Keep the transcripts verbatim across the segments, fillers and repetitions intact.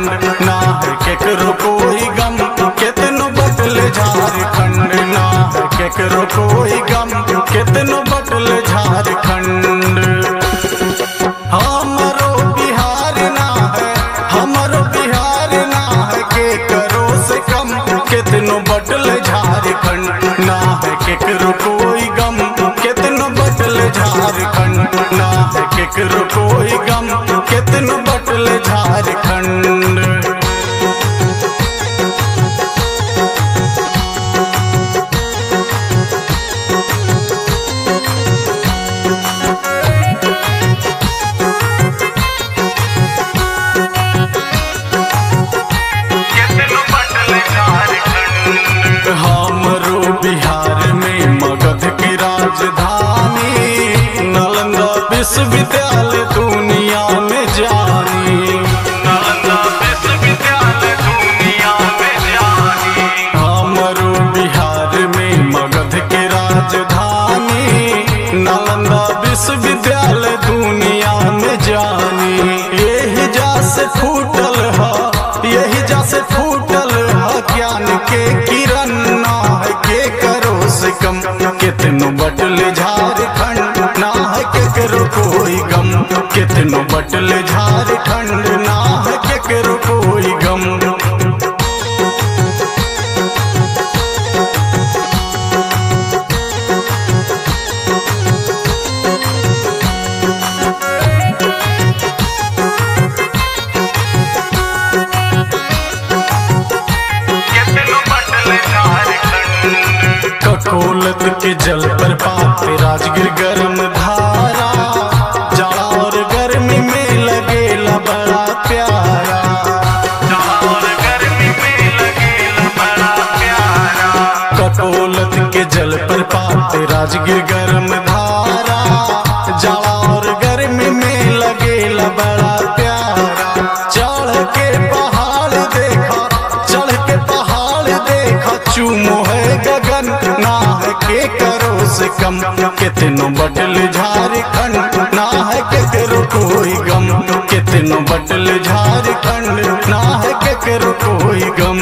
झारखंड, ना है केकरो कोई गम कितनो बदले झारखंड, ना है केकरो कोई गम कितनो बदले झारखंड। हमरो बिहार ना है, हमरो बिहार ना है केकरो से कम कितनो बदले झारखंड, ना है केकरो कोई गम कितनो बदले झारखंड, ना है केकरो कोई गम कितनो बदले झारखंड। हमरो बिहार में मगध की राजधानी, नालंदा विश्वविद्यालय दुनिया में जानी, नालंदा विश्वविद्यालय दुनिया में जानी। हमरो बिहार में मगध की राजधानी, नालंदा विश्वविद्यालय दुनिया में जानी। यही जा से फूटल है, यही जा से फूटल है ज्ञान के किरण, ना है के करो से कम कितनो बदले झारखंड, ना है केकरो कोई गम कितनो बदले झारखंड, ना है केकरो कोई गम। ककोलत के जल पर पाते राजगिर गर्म धारा, जाड़ा और गर्मी में लगेला बड़ा प्यारा, जाड़ा और गर्मी में लगेला बड़ा प्यारा। ककोलत के जल पर पाते राजगिर गर्म धारा, जाड़ा और गर्मी में लगेला बड़ा प्यारा। चढ़ के पहाड़ देखा, चढ़ के पहाड़ देखा चूमो है गगन, ना है के करो से कम कितनो बदले झारखंड, ना है केकरो कोई गम कितनो बदले झारखंड, ना है केकरो कोई गम।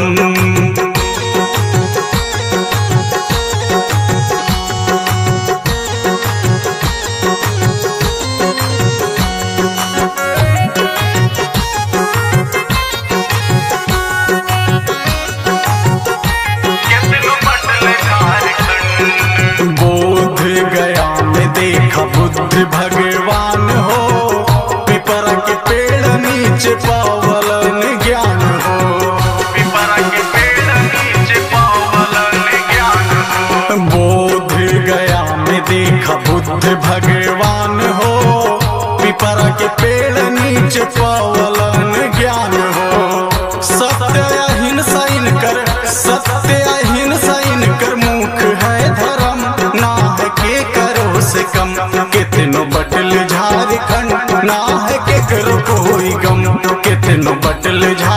बुद्ध भगवान हो, पिपरा के पेड़ नीचे पावलन ज्ञान हो, पिपरा के पेड़ नीचे पावलन ज्ञान हो। बोध गया में देखा बुद्ध भगवान हो, पिपरा के पेड़ नीचे पावलन ज्ञान हो। सत्य अहिंसा इनकर, सत्य अहिंसा इनकर मुख है धर्म, ना है के करो से कम कितनो बदले झारखंड, ना है केकरो कोई गम कितनो बदले झारखंड।